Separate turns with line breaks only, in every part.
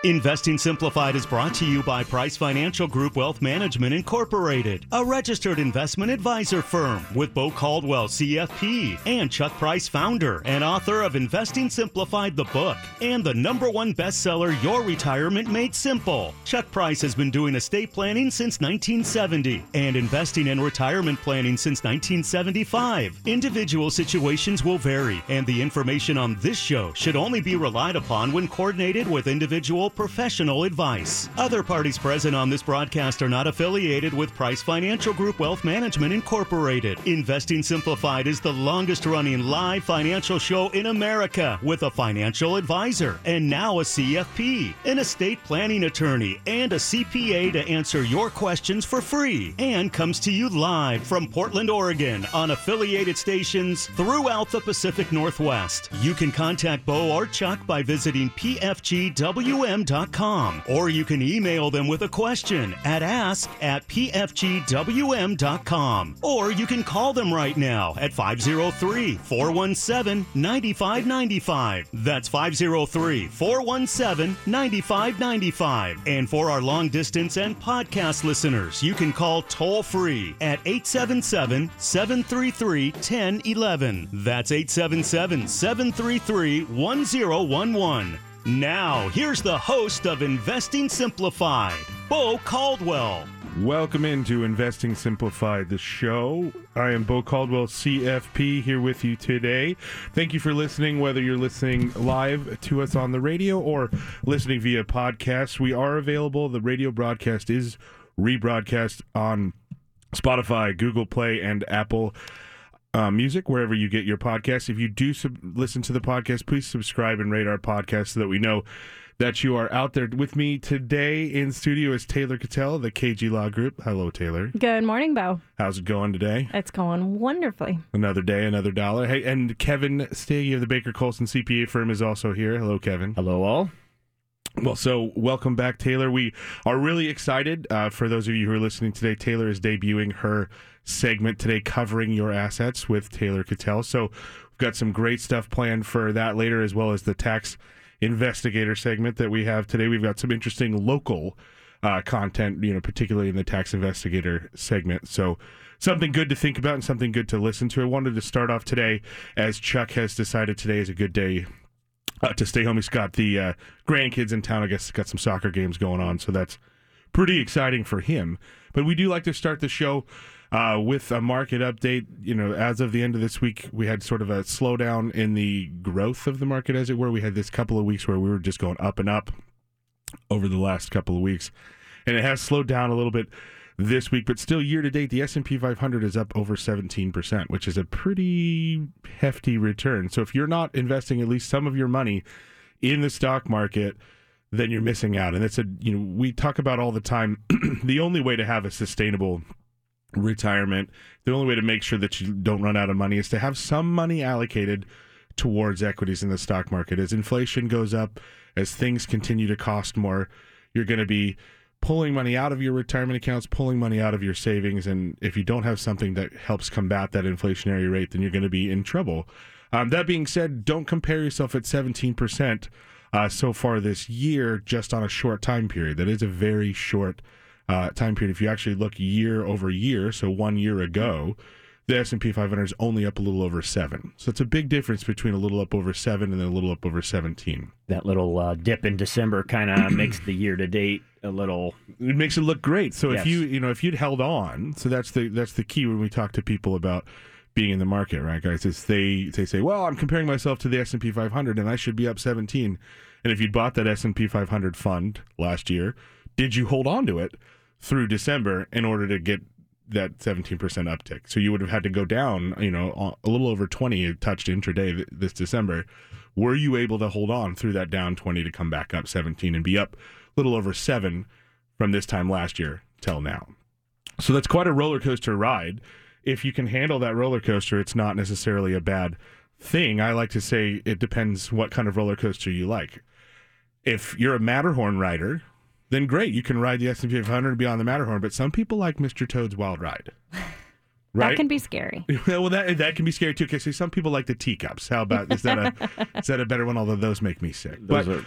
Investing Simplified is brought to you by Price Financial Group Wealth Management Incorporated, a registered investment advisor firm with Bo Caldwell, CFP, and Chuck Price, founder and author of Investing Simplified, the book, and the #1 bestseller, Your Retirement Made Simple. Chuck Price has been doing estate planning since 1970 and investing in retirement planning since 1975. Individual situations will vary, and the information on this show should only be relied upon when coordinated with individual professional advice. Other parties present on this broadcast are not affiliated with Price Financial Group Wealth Management Incorporated. Investing Simplified is the longest-running live financial show in America with a financial advisor and now a CFP, an estate planning attorney, and a CPA to answer your questions for free, and comes to you live from Portland, Oregon on affiliated stations throughout the Pacific Northwest. You can contact Bo or Chuck by visiting pfgwm.com, or you can email them with a question at ask@pfgwm.com, or you can call them right now at 503-417-9595. That's 503-417-9595. And for our long distance and podcast listeners, you can call toll free at 877-733-1011. That's 877-733-1011. Now, here's the host of Investing Simplified, Bo Caldwell.
Welcome into Investing Simplified, the show. I am Bo Caldwell, CFP, here with you today. Thank you for listening, whether you're listening live to us on the radio or listening via podcast. We are available. The radio broadcast is rebroadcast on Spotify, Google Play, and Apple Music, wherever you get your podcasts. If you do listen to the podcast, please subscribe and rate our podcast so that we know that you are out there. With me today in studio is Taylor Cattell of the KG Law Group. Hello, Taylor.
Good morning, Bo.
How's it going today?
It's going wonderfully.
Another day, another dollar. Hey, and Kevin Stagey of the Baker Colson CPA firm is also here. Hello, Kevin.
Hello, all.
Well, so welcome back, Taylor. We are really excited. For those of you who are listening today, Taylor is debuting her segment today, Covering Your Assets with Taylor Cattell. So we've got some great stuff planned for that later, as well as the tax investigator segment that we have today. We've got some interesting local content, particularly in the tax investigator segment. So something good to think about and something good to listen to. I wanted to start off today, as Chuck has decided today is a good day to stay home. He's got the grandkids in town. I guess he's got some soccer games going on, so that's pretty exciting for him. But we do like to start the show with a market update. As of the end of this week, we had sort of a slowdown in the growth of the market, as it were. We had this couple of weeks where we were just going up and up over the last couple of weeks, and it has slowed down a little bit this week, but still year to date, the S&P 500 is up over 17%, which is a pretty hefty return. So if you're not investing at least some of your money in the stock market, then you're missing out. And it's we talk about all the time, the only way to have a sustainable retirement, the only way to make sure that you don't run out of money is to have some money allocated towards equities in the stock market. As inflation goes up, as things continue to cost more, you're going to be pulling money out of your retirement accounts, pulling money out of your savings, and if you don't have something that helps combat that inflationary rate, then you're going to be in trouble. That being said, don't compare yourself at 17% so far this year just on a short time period. That is a very short time period. If you actually look year over year, so 1 year ago, the S&P 500 is only up a little over 7. So it's a big difference between a little up over 7 and then a little up over 17.
That little dip in December kind of makes the year-to-date a little...
It makes it look great. So
yes.
if you'd held on, so that's the key when we talk to people about being in the market, right, guys? Is they say, well, I'm comparing myself to the S&P 500 and I should be up 17. And if you'd bought that S&P 500 fund last year, did you hold on to it through December in order to get that 17% uptick? So you would have had to go down, a little over 20 touched intraday this December. Were you able to hold on through that down 20 to come back up 17 and be up a little over 7 from this time last year till now? So that's quite a roller coaster ride. If you can handle that roller coaster, it's not necessarily a bad thing. I like to say it depends what kind of roller coaster you like. If you're a Matterhorn rider, then great, you can ride the S&P 500 and be on the Matterhorn, but some people like Mr. Toad's Wild Ride. Right?
That can be scary.
Well, that can be scary too. Because some people like the teacups. How about is that a better one? Although those make me sick.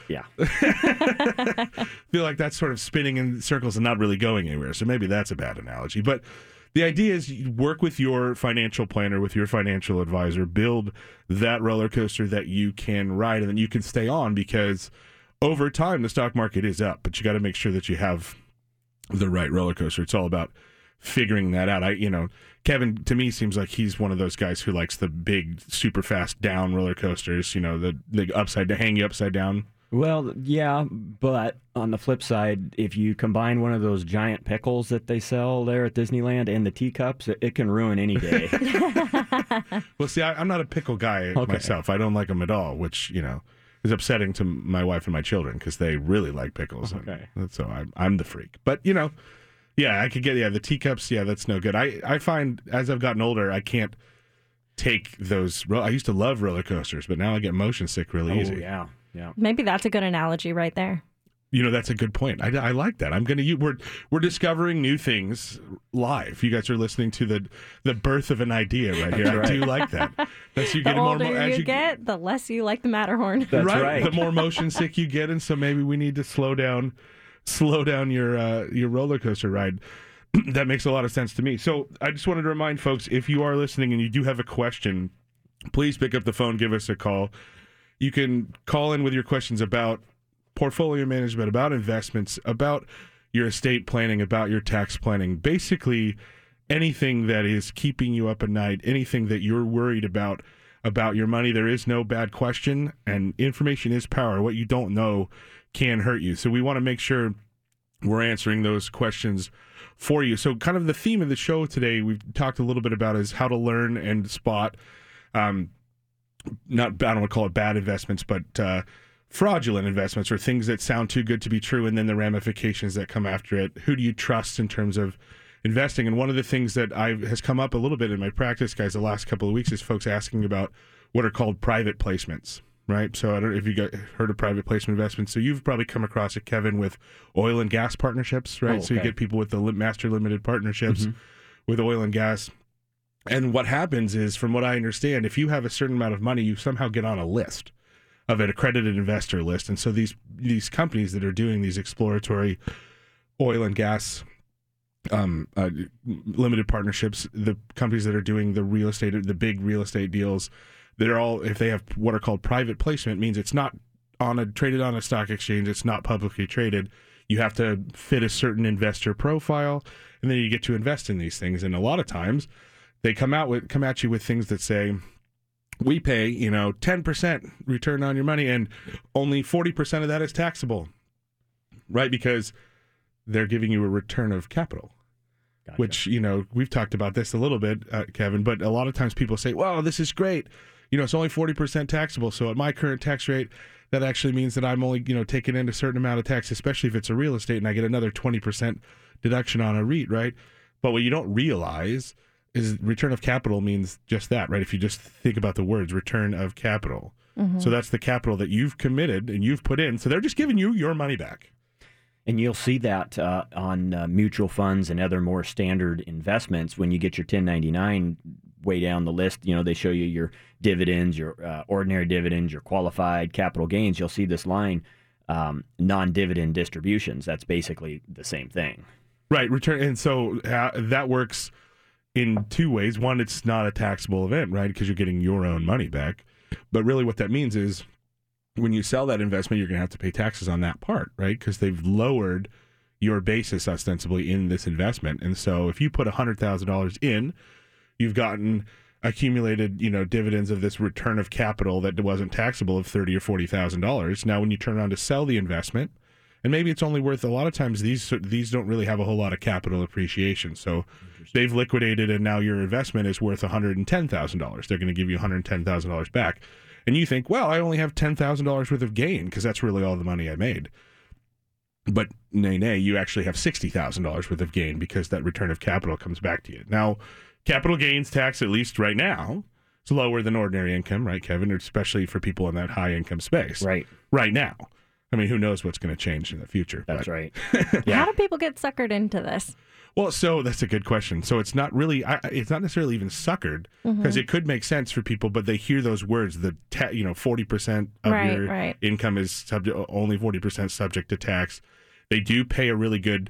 Feel like that's sort of spinning in circles and not really going anywhere. So maybe that's a bad analogy. But the idea is you work with your financial planner, with your financial advisor, build that roller coaster that you can ride and then you can stay on, because over time the stock market is up, but you got to make sure that you have the right roller coaster. It's all about figuring that out. Kevin, to me, seems like he's one of those guys who likes the big, super fast down roller coasters, the upside to hang you upside down.
Well, yeah, but on the flip side, if you combine one of those giant pickles that they sell there at Disneyland and the teacups, it can ruin any day.
Well, see, I'm not a pickle guy myself. I don't like them at all, which, is upsetting to my wife and my children because they really like pickles.
Okay.
And so I'm the freak. But, yeah, I could get, the teacups, that's no good. I find as I've gotten older, I can't take those. I used to love roller coasters, but now I get motion sick really easy.
Yeah. Yeah.
Maybe that's a good analogy right there.
That's a good point. I like that. We're discovering new things live. You guys are listening to the birth of an idea right here.
Right.
I do like that. As you get
The
more,
older
as
you get, the less you like the Matterhorn.
That's right.
The more motion sick you get, and so maybe we need to slow down your roller coaster ride. That makes a lot of sense to me. So I just wanted to remind folks, if you are listening and you do have a question, please pick up the phone, give us a call. You can call in with your questions about portfolio management, about investments, about your estate planning, about your tax planning, basically anything that is keeping you up at night, anything that you're worried about your money. There is no bad question, and information is power. What you don't know can hurt you. So we want to make sure we're answering those questions for you. So kind of the theme of the show today, we've talked a little bit about is how to learn and spot I don't want to call it bad investments, but fraudulent investments, or things that sound too good to be true, and then the ramifications that come after it. Who do you trust in terms of investing? And one of the things that has come up a little bit in my practice, guys, the last couple of weeks is folks asking about what are called private placements, right? So I don't know if you heard of private placement investments. So you've probably come across it, Kevin, with oil and gas partnerships, right?
Oh, okay.
So you get people with the master limited partnerships with oil and gas. And what happens is, from what I understand, if you have a certain amount of money, you somehow get on a list of an accredited investor list. And so these companies that are doing these exploratory oil and gas limited partnerships, the companies that are doing the big real estate deals, they're all, if they have what are called private placement, means it's not traded on a stock exchange, it's not publicly traded. You have to fit a certain investor profile, and then you get to invest in these things. And a lot of times they come at you with things that say, we pay 10% return on your money, and only 40% of that is taxable, right? Because they're giving you a return of capital. Gotcha. Which, we've talked about this a little bit, Kevin, but a lot of times people say, well, this is great. It's only 40% taxable. So at my current tax rate, that actually means that I'm only, taking in a certain amount of tax, especially if it's a real estate, and I get another 20% deduction on a REIT, right? But what you don't realize is return of capital means just that, right? If you just think about the words, return of capital. Mm-hmm. So that's the capital that you've committed and you've put in. So they're just giving you your money back.
And you'll see that on mutual funds and other more standard investments. When you get your 1099 way down the list, they show you your dividends, your ordinary dividends, your qualified capital gains. You'll see this line, non-dividend distributions. That's basically the same thing.
Right. Return. And so that works in two ways. One, it's not a taxable event, right? Because you're getting your own money back. But really what that means is when you sell that investment, you're going to have to pay taxes on that part, right? Because they've lowered your basis ostensibly in this investment. And so if you put $100,000 in, you've gotten accumulated, dividends of this return of capital that wasn't taxable of $30,000 or $40,000. Now, when you turn around to sell the investment, and maybe it's only worth, a lot of times these don't really have a whole lot of capital appreciation. So they've liquidated, and now your investment is worth $110,000. They're going to give you $110,000 back. And you think, well, I only have $10,000 worth of gain because that's really all the money I made. But nay, you actually have $60,000 worth of gain because that return of capital comes back to you. Now, capital gains tax, at least right now, is lower than ordinary income, right, Kevin? Especially for people in that high income space.
Right.
Right now. I mean, who knows what's going to change in the future?
That's
but.
right.
How do people get suckered into this?
Well, so that's a good question. So it's not really, it's not necessarily even suckered because it could make sense for people, but they hear those words, 40% of your income is only 40% subject to tax. They do pay a really good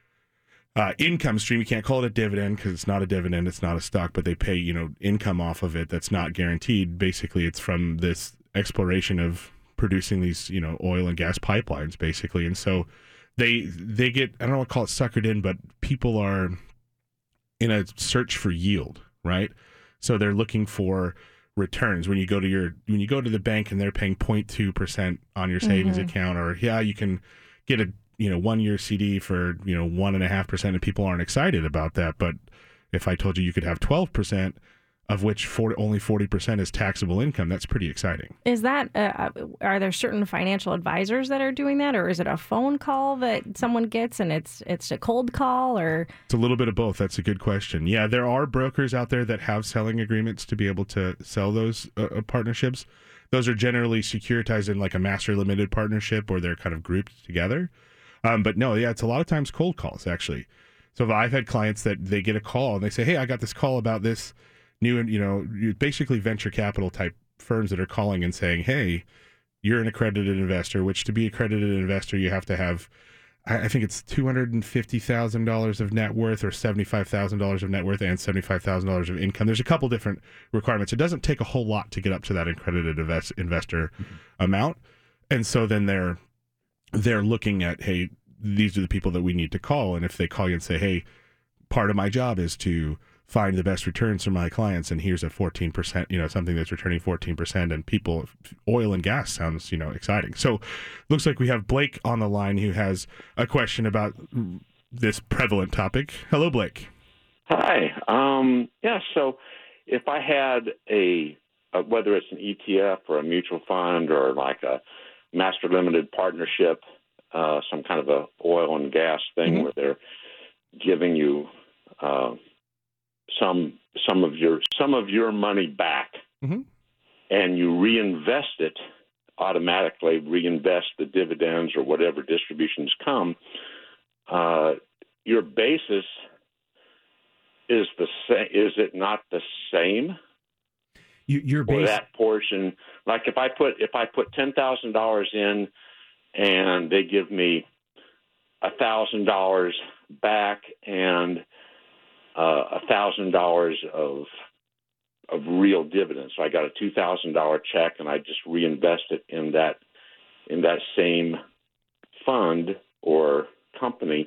income stream. You can't call it a dividend because it's not a dividend. It's not a stock, but they pay, income off of it that's not guaranteed. Basically, it's from this exploration of producing these, oil and gas pipelines, basically. And so they get, I don't want to call it suckered in, but people are in a search for yield, right? So they're looking for returns. When you go to the bank and they're paying 0.2% on your savings account, or you can get a 1-year CD for 1.5%, and people aren't excited about that. But if I told you could have 12%, of which only 40% is taxable income, that's pretty exciting.
Is that, are there certain financial advisors that are doing that, or is it a phone call that someone gets and it's a cold call, or?
It's a little bit of both. That's a good question. Yeah, there are brokers out there that have selling agreements to be able to sell those partnerships. Those are generally securitized in like a master limited partnership, or they're kind of grouped together. But no, it's a lot of times cold calls, actually. So I've had clients that they get a call and they say, hey, I got this call about this new, basically venture capital type firms that are calling and saying, hey, you're an accredited investor, which to be accredited investor, you have to have, I think it's $250,000 of net worth or $75,000 of net worth and $75,000 of income. There's a couple different requirements. It doesn't take a whole lot to get up to that accredited investor amount. And so then they're looking at, hey, these are the people that we need to call. And if they call you and say, hey, part of my job is to find the best returns for my clients, and here's a 14%, something that's returning 14%, and people, oil and gas sounds, exciting. So looks like we have Blake on the line who has a question about this prevalent topic. Hello, Blake.
Hi. So if I had whether it's an ETF or a mutual fund or like a master limited partnership, some kind of a oil and gas thing where they're giving you some of your money back, and you reinvest it automatically, reinvest the dividends or whatever distributions come. Your basis is the same. Is it not the same?
Your base,
or that portion, like if I put $10,000 in, and they give me $1,000 back and $1,000 of real dividends. So I got a $2,000 check, and I just reinvest it in that same fund or company.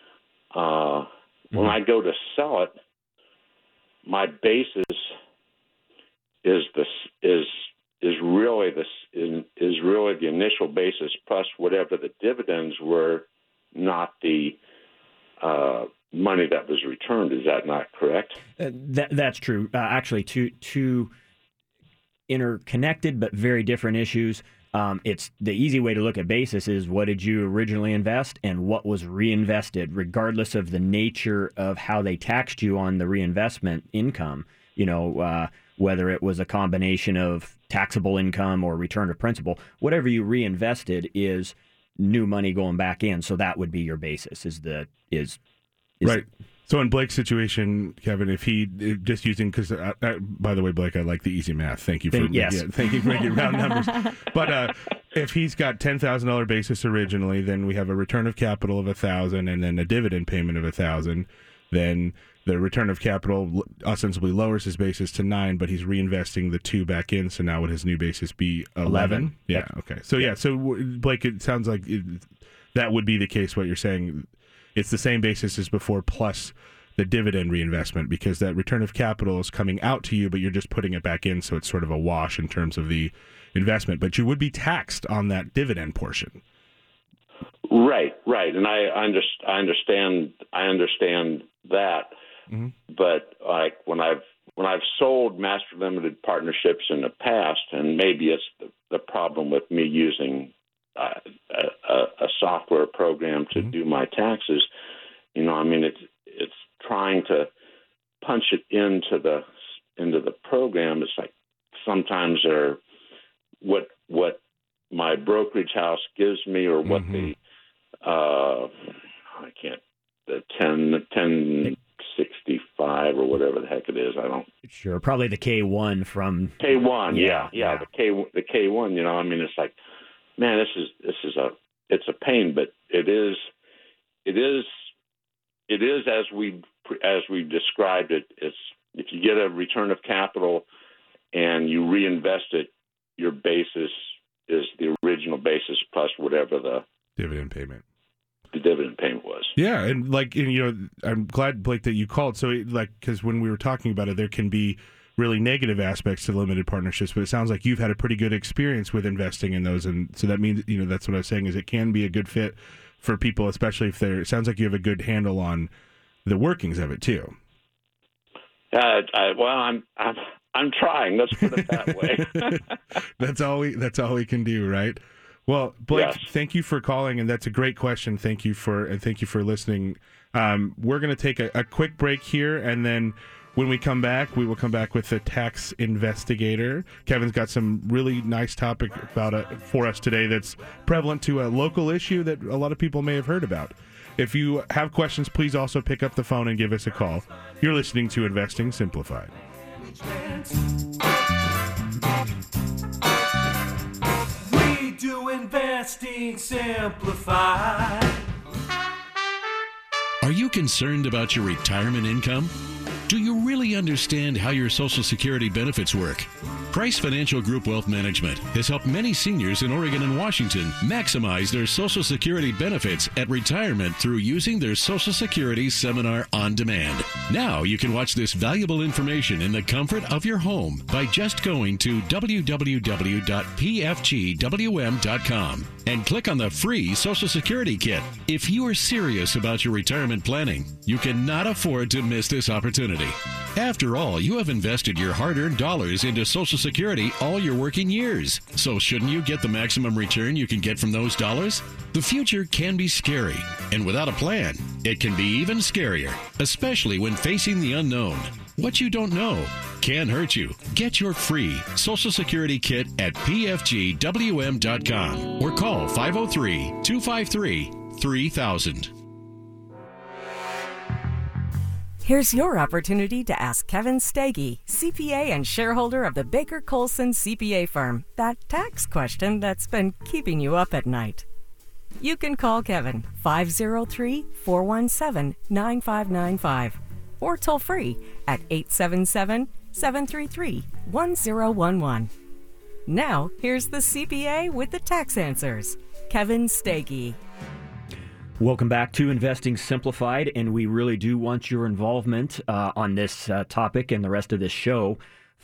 When I go to sell it, my basis is really the initial basis plus whatever the dividends were, not the money that was returned. Is that not correct?
That's true. Actually, two interconnected but very different issues. It's the easy way to look at basis is what did you originally invest and what was reinvested, regardless of the nature of how they taxed you on the reinvestment income. Whether it was a combination of taxable income or return of principal, whatever you reinvested is new money going back in. So that would be your basis. Right.
So in Blake's situation, Kevin, if he just using, because by the way, Blake, I like the easy math. Thank you for making round numbers. But if he's got $10,000 basis originally, then we have a return of capital of $1,000 and then a dividend payment of $1,000. Then the return of capital ostensibly lowers his basis to 9, but he's reinvesting the 2 back in. So now would his new basis be 11? Yeah. Okay. So Blake, it sounds like that would be the case. What you're saying. It's the same basis as before plus the dividend reinvestment, because that return of capital is coming out to you, but you're just putting it back in, so it's sort of a wash in terms of the investment. But you would be taxed on that dividend portion.
Right, and I understand that. Mm-hmm. But like when I've sold master limited partnerships in the past, and maybe it's the problem with me using a software program to do my taxes. It's trying to punch it into the program. It's like sometimes what my brokerage house gives me, or what the 1065 or whatever the heck it is. I don't.
Sure, probably the K1 from
K1. Yeah. The K1. I mean, it's like, man, it's a pain, but it is as we described it. It's, if you get a return of capital and you reinvest it, your basis is the original basis plus whatever the
dividend payment
was.
Yeah, and I'm glad, Blake, that you called. So, because when we were talking about it, there can be really negative aspects to limited partnerships, but it sounds like you've had a pretty good experience with investing in those, and so that means, that's what I was saying, is it can be a good fit for people, especially if it sounds like you have a good handle on the workings of it too.
I'm trying. Let's put it that way.
That's all we can do, right? Well, Blake,
yes.
Thank you for calling, and that's a great question. Thank you for listening. We're going to take a quick break here, and then when we come back, we will come back with the tax investigator. Kevin's got some really nice topic for us today that's prevalent to a local issue that a lot of people may have heard about. If you have questions, please also pick up the phone and give us a call. You're listening to Investing Simplified.
We do Investing Simplified.
Are you concerned about your retirement income? Do you really understand how your Social Security benefits work? Price Financial Group Wealth Management has helped many seniors in Oregon and Washington maximize their Social Security benefits at retirement through using their Social Security Seminar on Demand. Now you can watch this valuable information in the comfort of your home by just going to www.pfgwm.com and click on the free Social Security Kit. If you are serious about your retirement planning, you cannot afford to miss this opportunity. After all, you have invested your hard-earned dollars into Social Security all your working years. So shouldn't you get the maximum return you can get from those dollars? The future can be scary, and without a plan, it can be even scarier, especially when facing the unknown. What you don't know can hurt you. Get your free Social Security Kit at pfgwm.com or call 503-253-3000.
Here's your opportunity to ask Kevin Steggy, CPA and shareholder of the Baker Colson CPA firm, that tax question that's been keeping you up at night. You can call Kevin 503-417-9595 or toll free at 877-733-1011. Now, here's the CPA with the tax answers, Kevin Steggy.
Welcome back to Investing Simplified, and we really do want your involvement on this topic and the rest of this show.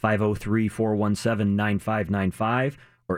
503-417-9595 or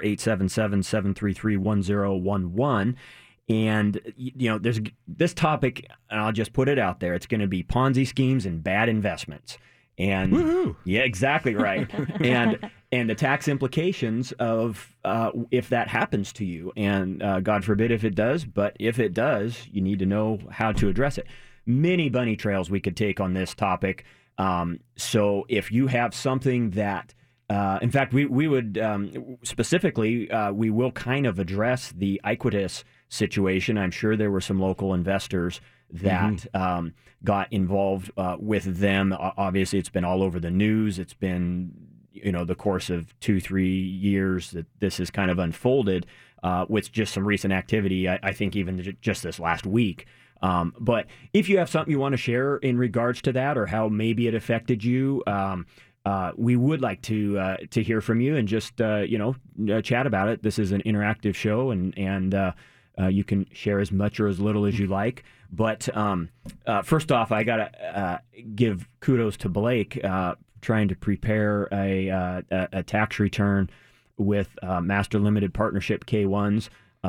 877-733-1011. And, there's this topic, and I'll just put it out there, it's going to be Ponzi schemes and bad investments. And
woohoo!
Yeah, exactly right. and the tax implications of if that happens to you. And God forbid if it does, but if it does, you need to know how to address it. Many bunny trails we could take on this topic. So if you have something that, in fact, we would specifically, we will kind of address the Equitas situation. I'm sure there were some local investors that got involved with them. Obviously, it's been all over the news. It's been, the course of 2-3 years that this has kind of unfolded with just some recent activity, I think even just this last week. But if you have something you want to share in regards to that or how maybe it affected you, we would like to hear from you and just, chat about it. This is an interactive show, and you can share as much or as little as you like. But first off, I got to give kudos to Blake trying to prepare a tax return with Master Limited Partnership K1s.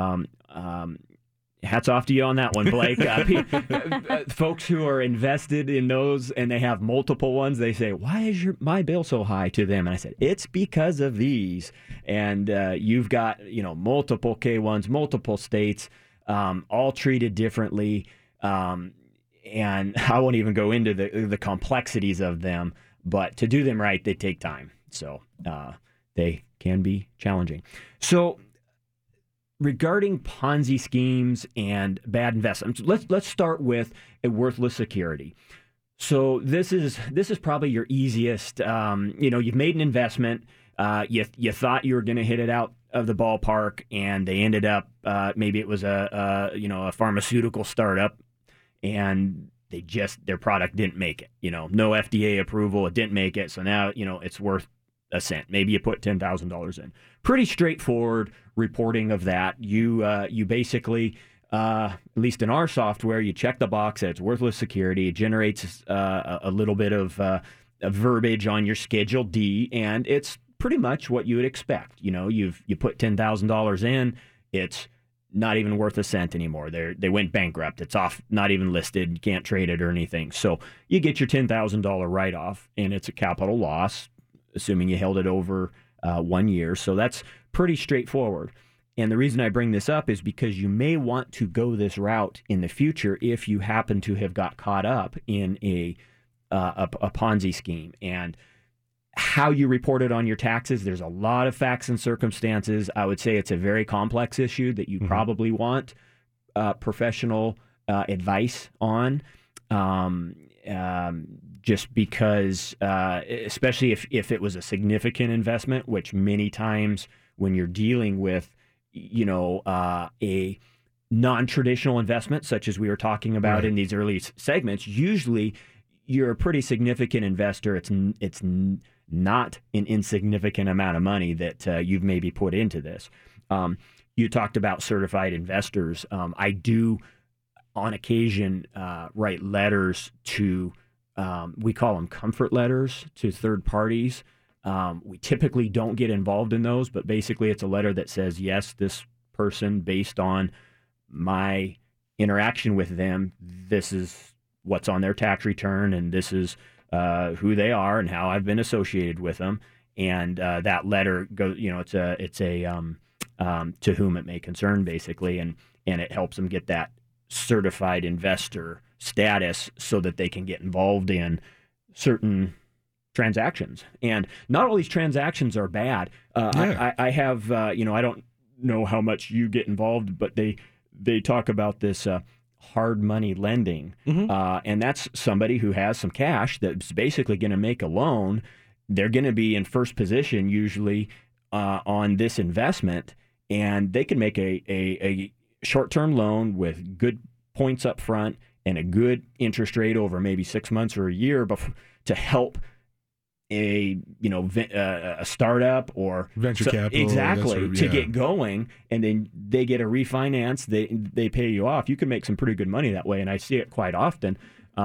Hats off to you on that one, Blake. Folks who are invested in those and they have multiple ones, they say, why is my bill so high to them? And I said, it's because of these. And you've got, multiple K1s, multiple states, all treated differently. And I won't even go into the complexities of them, but to do them right, they take time. So they can be challenging. So regarding Ponzi schemes and bad investments, let's start with a worthless security. So this is probably your easiest. You've made an investment. You thought you were going to hit it out of the ballpark, and they ended up maybe it was a pharmaceutical startup, and their product didn't make it. No FDA approval, it didn't make it. So now it's worth a cent. Maybe you put $10,000 in. Pretty straightforward reporting of that. You basically, at least in our software, you check the box that it's worthless security. It generates a little bit of verbiage on your Schedule D, and it's pretty much what you would expect. You put $10,000 in, it's not even worth a cent anymore. They went bankrupt. It's off, not even listed. You can't trade it or anything. So you get your $10,000 write-off, and it's a capital loss, assuming you held it over 1 year. So that's pretty straightforward. And the reason I bring this up is because you may want to go this route in the future if you happen to have got caught up in a Ponzi scheme. And how you report it on your taxes, there's a lot of facts and circumstances. I would say it's a very complex issue that you probably want professional advice on, just because, especially if it was a significant investment, which many times when you're dealing with, a non-traditional investment, such as we were talking about in these early segments, usually you're a pretty significant investor. It's not an insignificant amount of money that you've maybe put into this. You talked about certified investors. I do, on occasion, write letters to, we call them comfort letters to third parties. We typically don't get involved in those, but basically it's a letter that says, yes, this person, based on my interaction with them, this is what's on their tax return, and this is who they are and how I've been associated with them. And that letter goes, it's a to whom it may concern, basically, and it helps them get that certified investor status so that they can get involved in certain transactions. And not all these transactions are bad. I have, I don't know how much you get involved, but they talk about this hard money lending. And that's somebody who has some cash that's basically going to make a loan. They're going to be in first position usually on this investment, and they can make a short-term loan with good points up front and a good interest rate over maybe 6 months or a year to help a startup or
venture capital,
exactly, to get going, and then they get a refinance. They pay you off. You can make some pretty good money that way, and I see it quite often.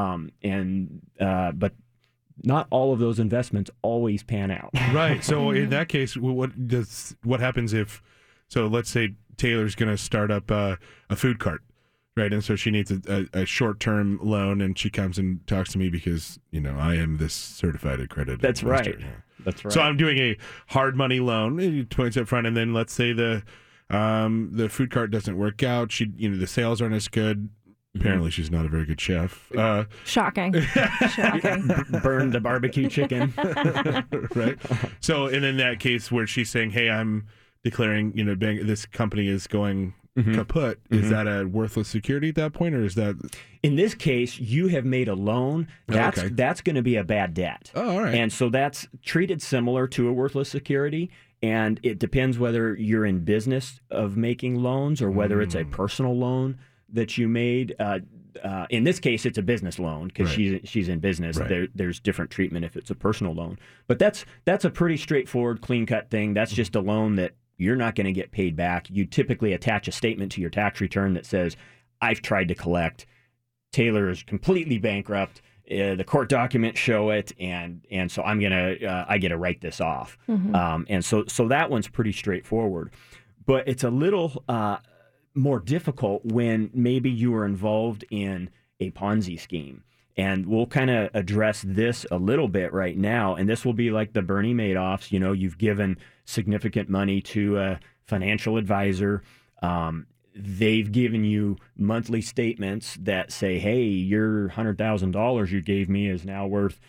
But not all of those investments always pan out.
Right. So in that case, what happens if? So let's say Taylor's going to start up a food cart. Right, and so she needs a short-term loan, and she comes and talks to me because, I am this certified accredited
That's
investor.
right. That's right.
So I'm doing a hard money loan, points up front, and then let's say the food cart doesn't work out. The sales aren't as good. Apparently, she's not a very good chef.
Shocking.
Burned the barbecue chicken.
Right. So, and in that case where she's saying, hey, I'm declaring, this company is going kaput, is that a worthless security at that point, or is that?
In this case, you have made a loan. That's going to be a bad debt.
Oh, all right.
And so that's treated similar to a worthless security, and it depends whether you're in business of making loans or whether it's a personal loan that you made. In this case, it's a business loan because she's in business.
Right.
There's different treatment if it's a personal loan. But that's a pretty straightforward, clean-cut thing. That's just a loan that you're not going to get paid back. You typically attach a statement to your tax return that says, I've tried to collect. Taylor is completely bankrupt. The court documents show it, and so I get to write this off. And so that one's pretty straightforward. But it's a little more difficult when maybe you were involved in a Ponzi scheme. And we'll kind of address this a little bit right now. And this will be like the Bernie Madoffs. You've given significant money to a financial advisor. They've given you monthly statements that say, hey, your $100,000 you gave me is now worth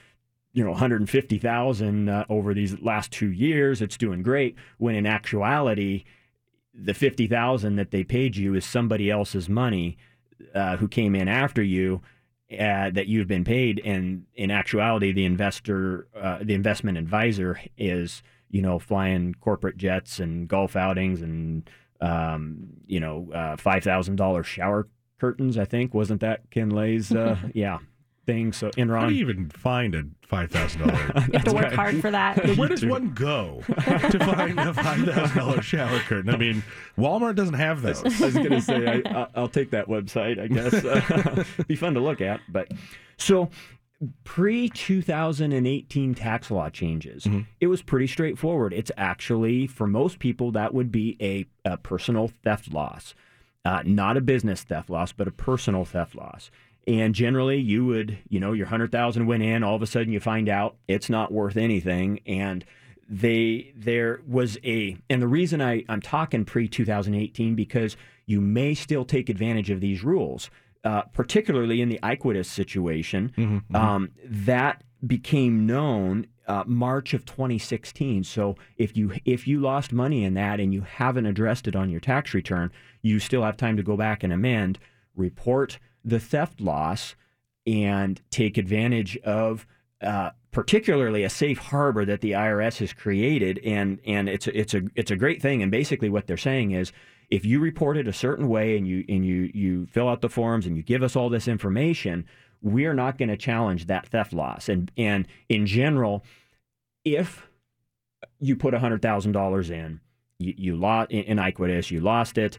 $150,000 over these last 2 years. It's doing great. When in actuality, the $50,000 that they paid you is somebody else's money who came in after you that you've been paid, and in actuality, the investment advisor is flying corporate jets and golf outings and $5,000 shower curtains. I think wasn't that Ken Lay's thing? So Enron.
How do you even find a $5,000?
You have to work hard for that.
Where does one go to find a $5,000 shower curtain? I mean, Walmart doesn't have those.
I was going to say, I'll take that website, I guess. Be fun to look at. But so pre-2018 tax law changes, it was pretty straightforward. It's actually, for most people, that would be a personal theft loss. Not a business theft loss, but a personal theft loss. And generally, you would, your $100,000 went in. All of a sudden, you find out it's not worth anything. And there was and the reason I'm talking pre-2018 because you may still take advantage of these rules, particularly in the Equitas situation. That became known March of 2016. So if you lost money in that and you haven't addressed it on your tax return, you still have time to go back and amend, report the theft loss, and take advantage of particularly a safe harbor that the IRS has created. And it's a great thing. And basically what they're saying is, if you report it a certain way and you fill out the forms and you give us all this information, we're not going to challenge that theft loss. And in general, if you put $100,000 in, you lost in Equitas, you lost it.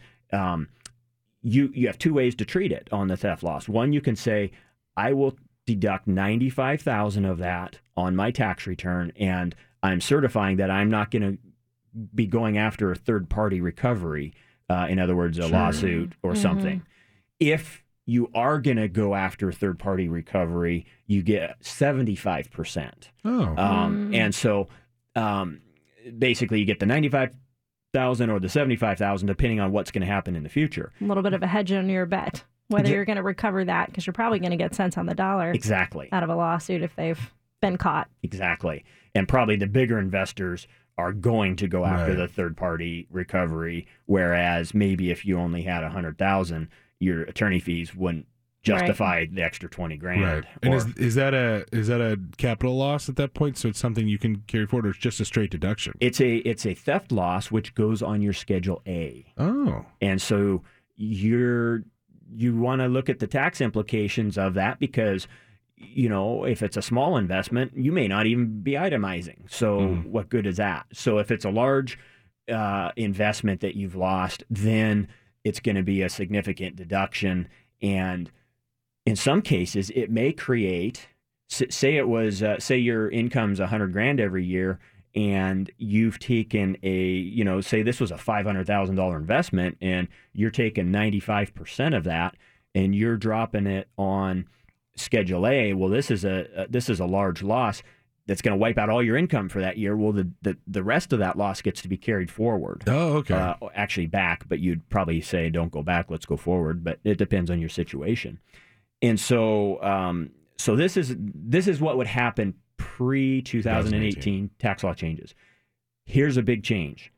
You have two ways to treat it on the theft loss. One, you can say, I will deduct $95,000 of that on my tax return, and I'm certifying that I'm not going to be going after a third-party recovery, in other words, a lawsuit or something. If you are going to go after third-party recovery, you get 75%. And so basically you get the $95,000 or the $75,000, depending on what's going to happen in the future.
A little bit of a hedge on your bet, whether you're going to recover that, because you're probably going to get cents on the dollar out of a lawsuit if they've been caught.
Exactly. And probably the bigger investors are going to go after the third-party recovery, whereas maybe if you only had $100,000, your attorney fees wouldn't justify the extra $20,000.
Right. And is that a capital loss at that point? So it's something you can carry forward, or it's just a straight deduction?
It's a theft loss which goes on your Schedule A.
Oh.
And so you want to look at the tax implications of that, because if it's a small investment, you may not even be itemizing. So what good is that? So if it's a large investment that you've lost, then it's going to be a significant deduction. And in some cases, it may create, say your income's $100,000 every year, and you've taken say this was a $500,000 investment, and you're taking 95% of that, and you're dropping it on Schedule A. Well, this is a large loss that's going to wipe out all your income for that year. Well, the rest of that loss gets to be carried forward.
Oh, okay.
Actually back, but you'd probably say don't go back, let's go forward. But it depends on your situation. And so, so this is what would happen pre-2018 tax law changes. Here's a big change.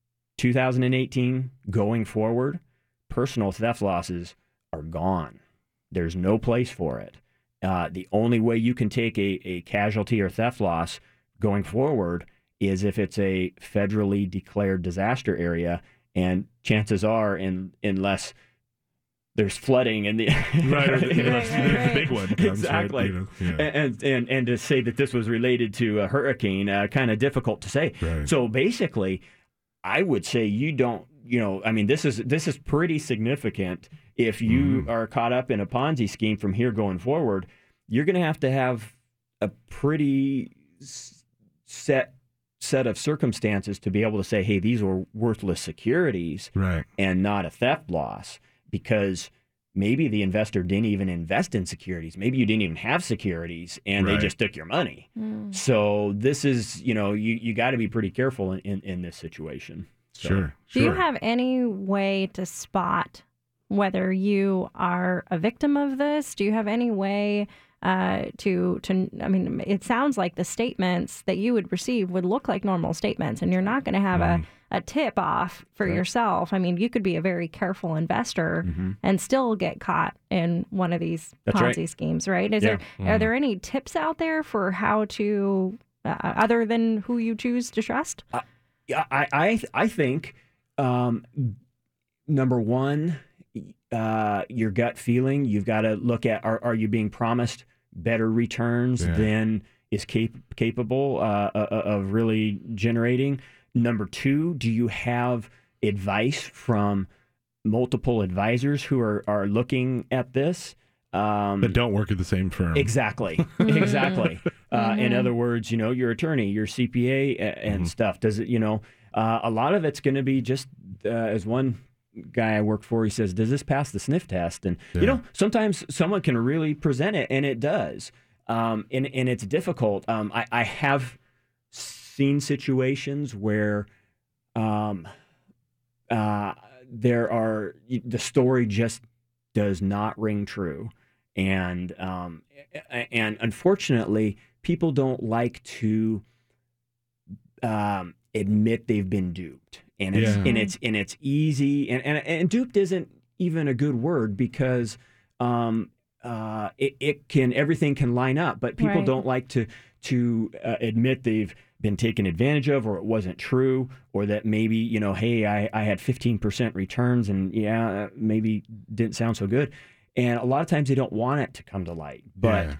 2018 going forward, personal theft losses are gone. There's no place for it. The only way you can take a casualty or theft loss going forward is if it's a federally declared disaster area, and chances are, unless there's flooding in the
the big one comes,
exactly, and to say that this was related to a hurricane, kind of difficult to say.
Right.
So basically, I would say you don't. I mean, this is pretty significant. If you are caught up in a Ponzi scheme from here going forward, you're going to have a pretty set of circumstances to be able to say, hey, these were worthless securities,
right,
and not a theft loss, because maybe the investor didn't even invest in securities. Maybe you didn't even have securities, and they just took your money. So this is, you got to be pretty careful in this situation. So.
Sure.
Do you have any way to spot whether you are a victim of this? Do you have any way I mean, it sounds like the statements that you would receive would look like normal statements, and you're not going to have a tip off for yourself. I mean, you could be a very careful investor and still get caught in one of these Ponzi schemes, right? Are there any tips out there for how to, other than who you choose to trust?
I think number one, your gut feeling. You've got to look at are you being promised better returns than is capable of really generating. Number two, do you have advice from multiple advisors who are looking at this?
That don't work at the same firm.
Exactly. In other words, your attorney, your CPA and stuff. Does it, a lot of it's going to be just as one guy I work for, he says, does this pass the sniff test? And, sometimes someone can really present it, and it does. And it's difficult. I have seen situations where the story just does not ring true. And unfortunately, people don't like to admit they've been duped. And it's easy, and duped isn't even a good word because everything can line up, but people don't like to admit they've been taken advantage of, or it wasn't true, or that maybe hey, I had 15% returns, and maybe didn't sound so good, and a lot of times they don't want it to come to light, but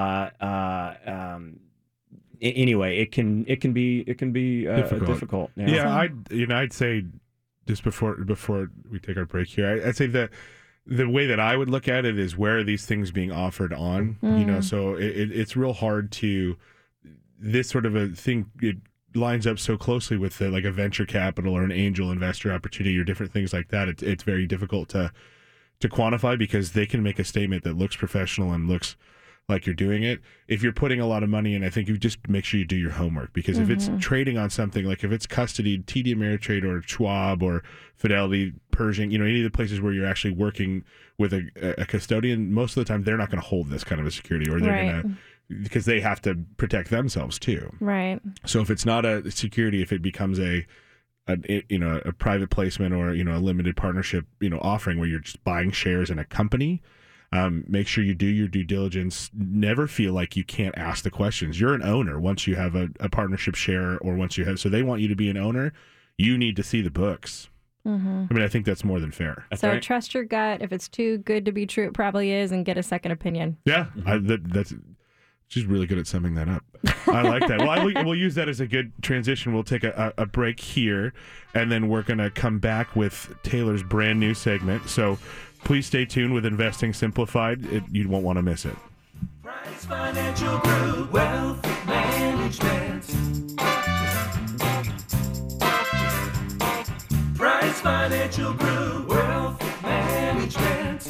anyway, it can be difficult.
I'd say just before we take our break here, I'd say that the way that I would look at it is, where are these things being offered on? So it's real hard to, this sort of a thing, it lines up so closely with like a venture capital or an angel investor opportunity or different things like that. It's very difficult to quantify, because they can make a statement that looks professional and looks like you're doing it. If you're putting a lot of money in, I think you just make sure you do your homework, because if it's trading on something, like if it's custodied, TD Ameritrade or Schwab or Fidelity, Pershing, any of the places where you're actually working with a custodian, most of the time they're not going to hold this kind of a security, or they're going to, because they have to protect themselves too.
Right.
So if it's not a security, if it becomes a private placement or a limited partnership offering where you're just buying shares in a company, make sure you do your due diligence. Never feel like you can't ask the questions. You're an owner once you have a partnership share, or once you have, so they want you to be an owner. You need to see the books. I mean, I think that's more than fair.
So trust your gut. If it's too good to be true, it probably is, and get a second opinion.
Yeah, that's. She's really good at summing that up. I like that. Well, we'll use that as a good transition. We'll take a break here, and then we're going to come back with Taylor's brand new segment. So please stay tuned with Investing Simplified. You won't want to miss it.
Price Financial Group, Wealth Management. Price Financial Group, Wealth Management.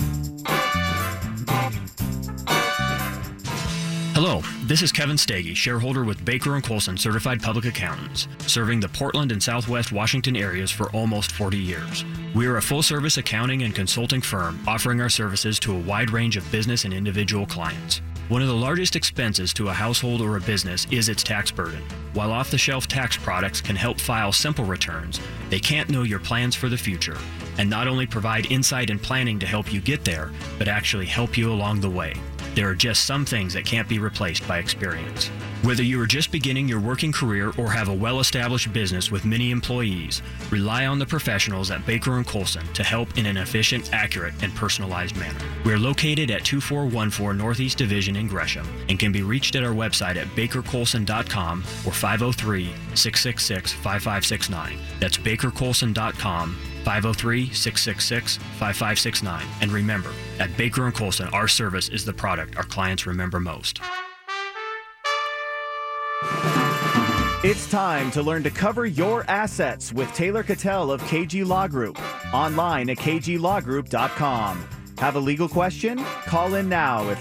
Hello, this is Kevin Stagey, shareholder with Baker & Colson Certified Public Accountants, serving the Portland and Southwest Washington areas for almost 40 years. We are a full-service accounting and consulting firm offering our services to a wide range of business and individual clients. One of the largest expenses to a household or a business is its tax burden. While off-the-shelf tax products can help file simple returns, they can't know your plans for the future and not only provide insight and planning to help you get there, but actually help you along the way. There are just some things that can't be replaced by experience. Whether you are just beginning your working career or have a well-established business with many employees, rely on the professionals at Baker & Colson to help in an efficient, accurate, and personalized manner. We are located at 2414 Northeast Division in Gresham and can be reached at our website at bakercolson.com or 503-666-5569. That's bakercolson.com, 503-666-5569. And remember, at Baker & Colson, our service is the product our clients remember most.
It's time to learn to cover your assets with Taylor Cattell of KG Law Group. Online at kglawgroup.com. Have a legal question? Call in now at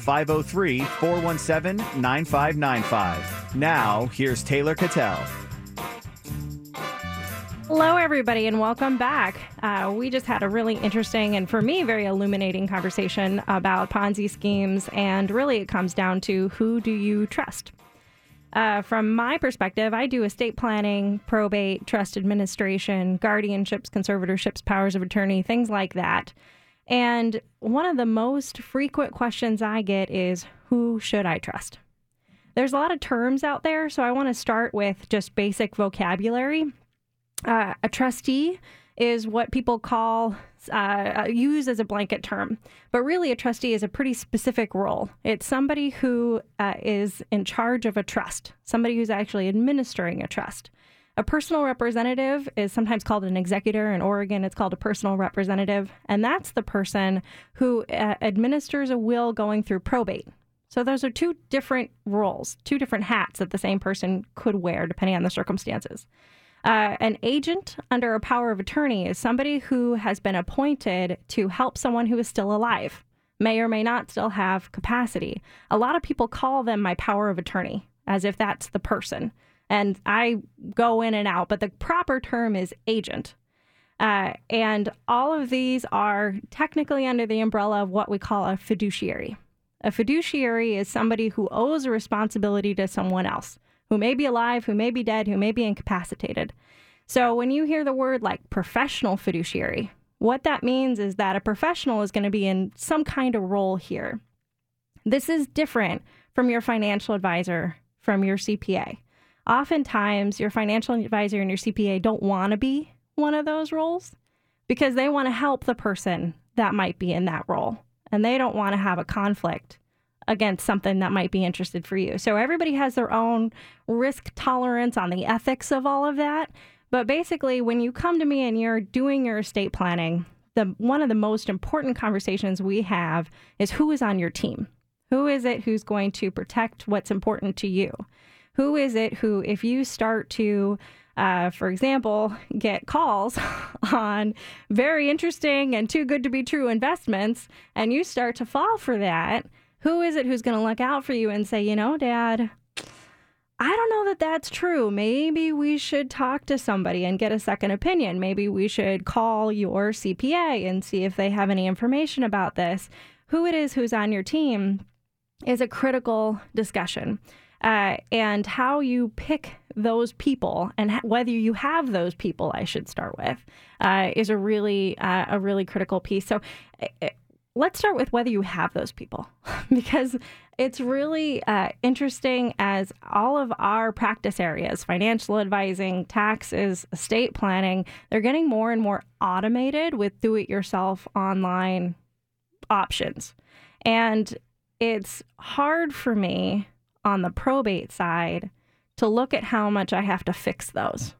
503-417-9595. Now, here's Taylor Cattell.
Hello, everybody, and welcome back. We just had a really interesting and, for me, very illuminating conversation about Ponzi schemes, and really it comes down to who do you trust? From my perspective, I do estate planning, probate, trust administration, guardianships, conservatorships, powers of attorney, things like that. And one of the most frequent questions I get is, who should I trust? There's a lot of terms out there, so I want to start with just basic vocabulary. A trustee is what people use as a blanket term. But really, a trustee is a pretty specific role. It's somebody who is in charge of a trust, somebody who's actually administering a trust. A personal representative is sometimes called an executor. In Oregon, it's called a personal representative. And that's the person who administers a will going through probate. So those are two different roles, two different hats that the same person could wear, depending on the circumstances. An agent under a power of attorney is somebody who has been appointed to help someone who is still alive, may or may not still have capacity. A lot of people call them my power of attorney, as if that's the person. And I go in and out, but the proper term is agent. And all of these are technically under the umbrella of what we call a fiduciary. A fiduciary is somebody who owes a responsibility to someone else, who may be alive, who may be dead, who may be incapacitated. So when you hear the word like professional fiduciary, what that means is that a professional is going to be in some kind of role here. This is different from your financial advisor, from your CPA. Oftentimes, your financial advisor and your CPA don't want to be one of those roles because they want to help the person that might be in that role. And they don't want to have a conflict against something that might be interested for you. So everybody has their own risk tolerance on the ethics of all of that. But basically, when you come to me and you're doing your estate planning, one of the most important conversations we have is who is on your team. Who is it who's going to protect what's important to you? Who is it who, if you start to, for example, get calls on very interesting and too good to be true investments, and you start to fall for that, who is it who's going to look out for you and say, you know, Dad, I don't know that that's true. Maybe we should talk to somebody and get a second opinion. Maybe we should call your CPA and see if they have any information about this. Who it is who's on your team is a critical discussion. And how you pick those people and whether you have those people, I should start with, is a really critical piece. So let's start with whether you have those people, because it's really interesting as all of our practice areas, financial advising, taxes, estate planning, they're getting more and more automated with do-it-yourself online options. And it's hard for me on the probate side to look at how much I have to fix those.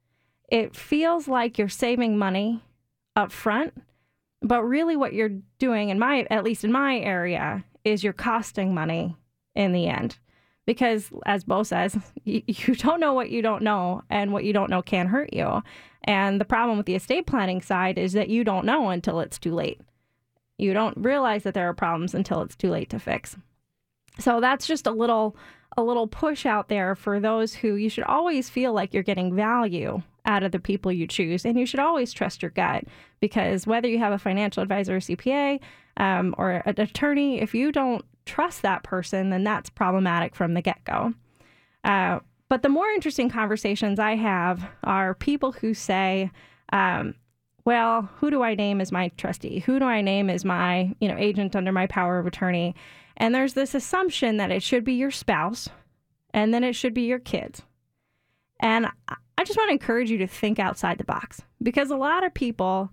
It feels like you're saving money up front, but really what you're doing, at least in my area, is you're costing money in the end. Because as Bo says, you don't know what you don't know, and what you don't know can hurt you. And the problem with the estate planning side is that you don't know until it's too late. You don't realize that there are problems until it's too late to fix. So that's just a little push out there for those who you should always feel like you're getting value out of the people you choose. And you should always trust your gut, because whether you have a financial advisor or CPA or an attorney, if you don't trust that person, then that's problematic from the get-go. But the more interesting conversations I have are people who say, well, who do I name as my trustee? Who do I name as my agent under my power of attorney? And there's this assumption that it should be your spouse, and then it should be your kids. And I just want to encourage you to think outside the box, because a lot of people,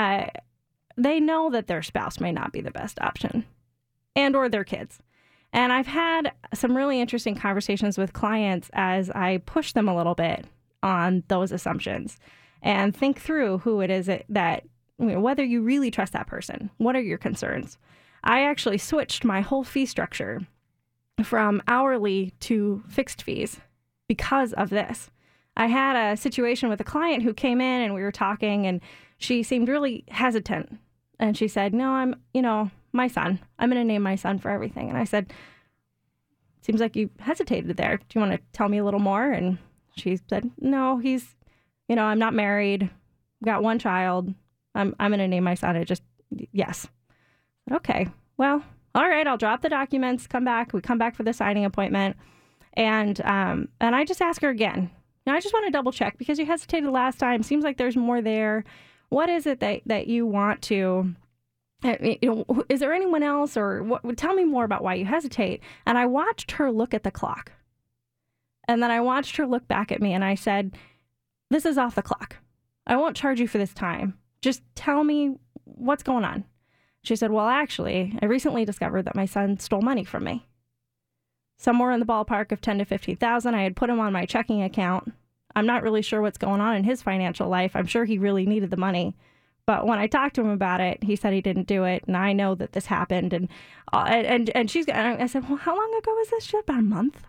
they know that their spouse may not be the best option, and or their kids. And I've had some really interesting conversations with clients as I push them a little bit on those assumptions and think through who it is that whether you really trust that person. What are your concerns? I actually switched my whole fee structure from hourly to fixed fees because of this. I had a situation with a client who came in and we were talking, and she seemed really hesitant. And she said, no, my son. I'm going to name my son for everything. And I said, seems like you hesitated there. Do you want to tell me a little more? And she said, no, he's I'm not married, got one child. I'm going to name my son. Yes. Okay. Well, all right. I'll drop the documents. Come back. We come back for the signing appointment, and I just ask her again. Now, I just want to double check because you hesitated last time. Seems like there's more there. What is it that you want to? Is there anyone else, or tell me more about why you hesitate? And I watched her look at the clock, and then I watched her look back at me, and I said, "This is off the clock. I won't charge you for this time. Just tell me what's going on." She said, "Well, actually, I recently discovered that my son stole money from me. Somewhere in the ballpark of $10,000 to $15,000. I had put him on my checking account. I'm not really sure what's going on in his financial life. I'm sure he really needed the money. But when I talked to him about it, he said he didn't do it, and I know that this happened." And I said, "Well, how long ago was this?" She said, "About a month."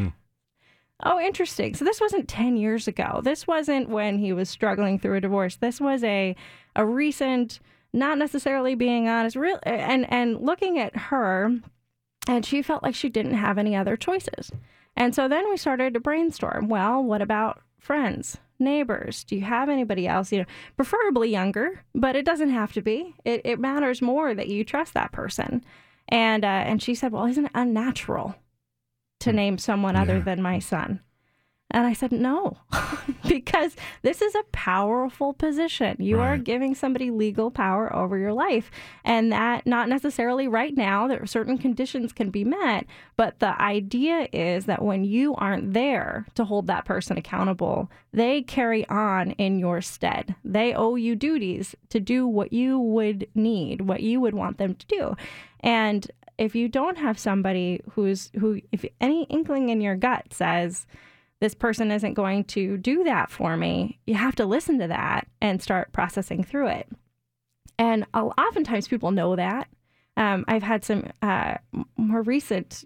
Oh, interesting. So this wasn't 10 years ago. This wasn't when he was struggling through a divorce. This was a recent, not necessarily being honest, and looking at her, and she felt like she didn't have any other choices. And so then we started to brainstorm. Well, what about friends, neighbors? Do you have anybody else? Preferably younger, but it doesn't have to be. It matters more that you trust that person. And she said, "Well, isn't it unnatural to name someone other than my son?" And I said, "No," because this is a powerful position. You are giving somebody legal power over your life. And that not necessarily right now, there are certain conditions can be met. But the idea is that when you aren't there to hold that person accountable, they carry on in your stead. They owe you duties to do what you would need, what you would want them to do. And if you don't have somebody if any inkling in your gut says, this person isn't going to do that for me, you have to listen to that and start processing through it. And oftentimes people know that. I've had some more recent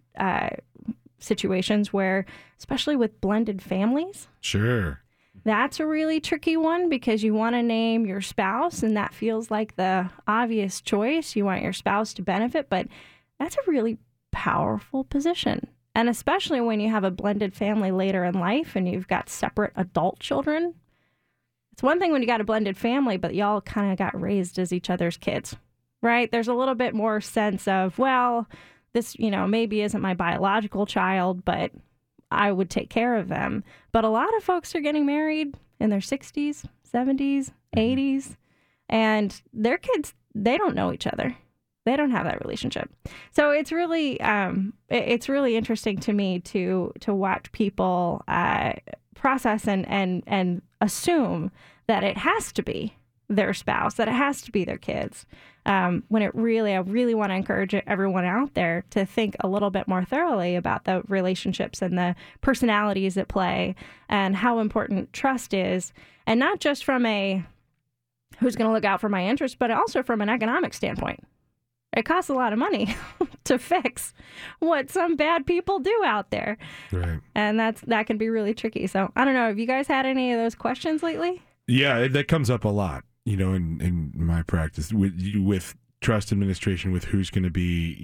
situations where, especially with blended families.
Sure.
That's a really tricky one because you want to name your spouse, and that feels like the obvious choice. You want your spouse to benefit, but that's a really powerful position. And especially when you have a blended family later in life and you've got separate adult children. It's one thing when you got a blended family, but y'all kind of got raised as each other's kids, right? There's a little bit more sense of, well, this, maybe isn't my biological child, but I would take care of them. But a lot of folks are getting married in their 60s, 70s, 80s, and their kids, they don't know each other. They don't have that relationship. So it's really interesting to me to watch people process and assume that it has to be their spouse, that it has to be their kids. When I really want to encourage everyone out there to think a little bit more thoroughly about the relationships and the personalities at play and how important trust is, and not just from a who's going to look out for my interests, but also from an economic standpoint. It costs a lot of money to fix what some bad people do out there.
Right.
And that can be really tricky. So I don't know. Have you guys had any of those questions lately?
Yeah, that comes up a lot, in my practice with trust administration, with who's going to be,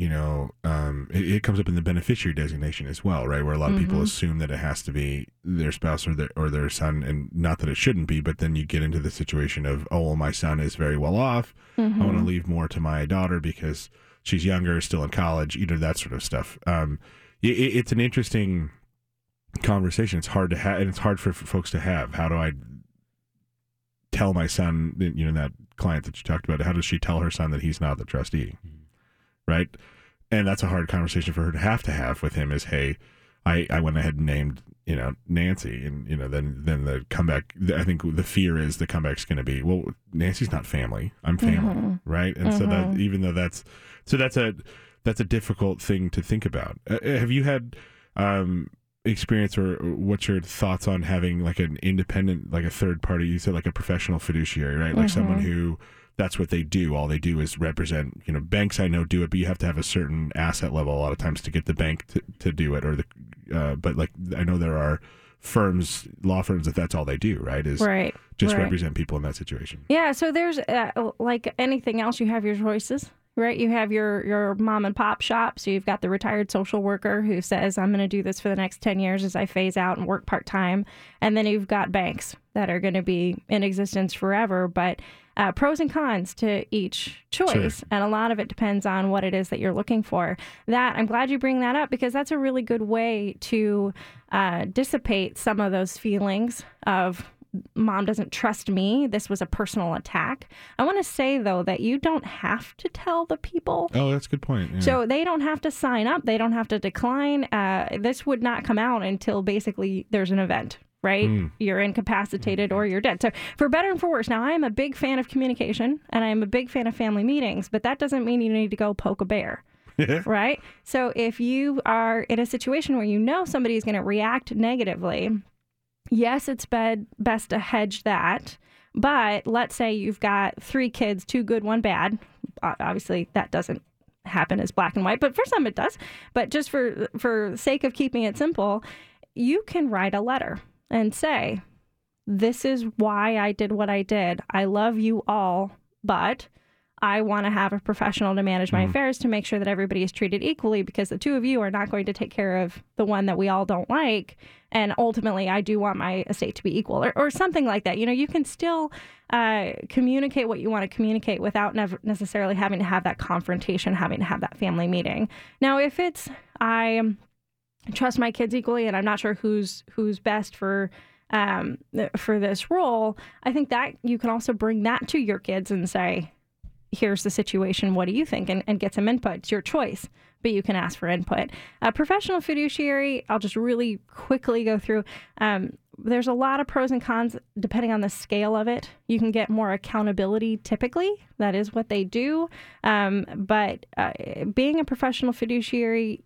it comes up in the beneficiary designation as well, right? Where a lot of people assume that it has to be their spouse or their son, and not that it shouldn't be, but then you get into the situation of, oh, well, my son is very well off. I want to leave more to my daughter because she's younger, still in college, that sort of stuff. It's an interesting conversation. It's hard to have, and it's hard for folks to have. How do I tell my son, that client that you talked about, how does she tell her son that he's not the trustee, right? And that's a hard conversation for her to have with him is, hey, I went ahead and named, Nancy, and, then the comeback, I think the fear is the comeback's going to be, well, Nancy's not family, I'm family, right? And so that, even though that's a difficult thing to think about. Have you had experience, or what's your thoughts on having like an independent, like a third party, you said like a professional fiduciary, right? Like someone who, that's what they do. All they do is represent, banks I know do it, but you have to have a certain asset level a lot of times to get the bank to do it, or but like, I know there are law firms that's all they do, right? Is just represent people in that situation.
Yeah. So there's like anything else, you have your choices. right? You have your mom and pop shop. So you've got the retired social worker who says, I'm going to do this for the next 10 years as I phase out and work part-time. And then you've got banks that are going to be in existence forever. But pros and cons to each choice. Sure. And a lot of it depends on what it is that you're looking for. I'm glad you bring that up, because that's a really good way to dissipate some of those feelings of, Mom doesn't trust me. This was a personal attack. I want to say, though, that you don't have to tell the people.
Oh, that's a good point. Yeah.
So they don't have to sign up. They don't have to decline. This would not come out until basically there's an event, right? You're incapacitated or you're dead. So for better and for worse. Now, I am a big fan of communication, and I am a big fan of family meetings, but that doesn't mean you need to go poke a bear. Right? So if you are in a situation where you know somebody is going to react negatively, yes, it's best to hedge that. But let's say you've got 3 kids, 2 good, 1 bad. Obviously, that doesn't happen as black and white, but for some it does. But just for sake of keeping it simple, you can write a letter and say, this is why I did what I did. I love you all, but I want to have a professional to manage my affairs to make sure that everybody is treated equally, because the 2 of you are not going to take care of the one that we all don't like. And ultimately, I do want my estate to be equal, or something like that. You know, you can still communicate what you want to communicate without necessarily having to have that confrontation, having to have that family meeting. Now, if it's, I trust my kids equally and I'm not sure who's best for this role, I think that you can also bring that to your kids and say, here's the situation, what do you think? And get some input. It's your choice, but you can ask for input. Professional fiduciary, I'll just really quickly go through. There's a lot of pros and cons depending on the scale of it. You can get more accountability typically. That is what they do. But being a professional fiduciary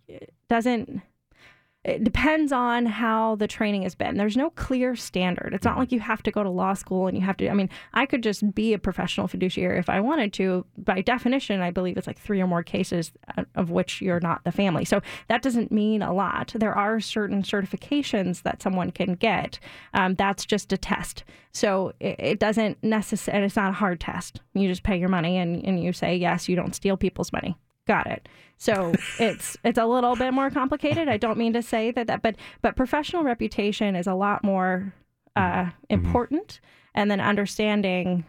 it depends on how the training has been. There's no clear standard. It's not like you have to go to law school and you have to, I could just be a professional fiduciary if I wanted to. By definition, I believe it's like 3 or more cases of which you're not the family. So that doesn't mean a lot. There are certain certifications that someone can get. That's just a test. So it doesn't necessarily, it's not a hard test. You just pay your money and you say, yes, you don't steal people's money. Got it. So it's a little bit more complicated. I don't mean to say that, but professional reputation is a lot more important, and then understanding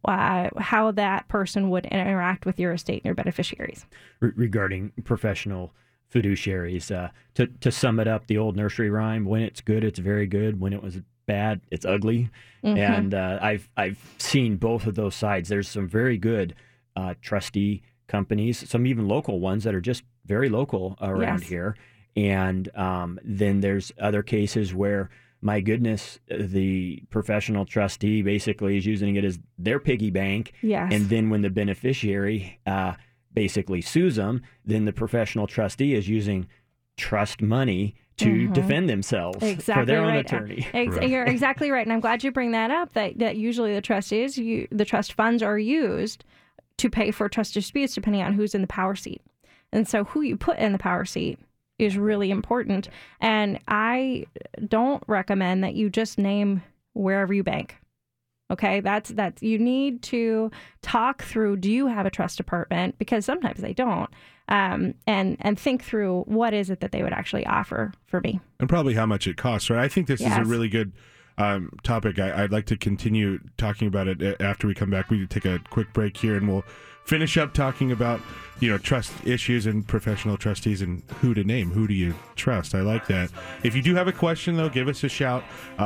how that person would interact with your estate and your beneficiaries.
Regarding professional fiduciaries, to sum it up, the old nursery rhyme: when it's good, it's very good. When it was bad, it's ugly. And I've seen both of those sides. There's some very good trustee companies, some even local ones that are just very local around here. And then there's other cases where, my goodness, the professional trustee basically is using it as their piggy bank.
Yes.
And then when the beneficiary basically sues them, then the professional trustee is using trust money to defend themselves for their own attorney.
You're exactly right. And I'm glad you bring that up, that usually the trust funds are used to pay for trust disputes depending on who's in the power seat. And so who you put in the power seat is really important. And I don't recommend that you just name wherever you bank. Okay, that's you need to talk through, do you have a trust department? Because sometimes they don't. And think through, what is it that they would actually offer for me?
And probably how much it costs, right? I think this is a really good topic. I'd like to continue talking about it after we come back. We take a quick break here, and we'll finish up talking about, trust issues and professional trustees and who to name. Who do you trust? I like that. If you do have a question, though, give us a shout.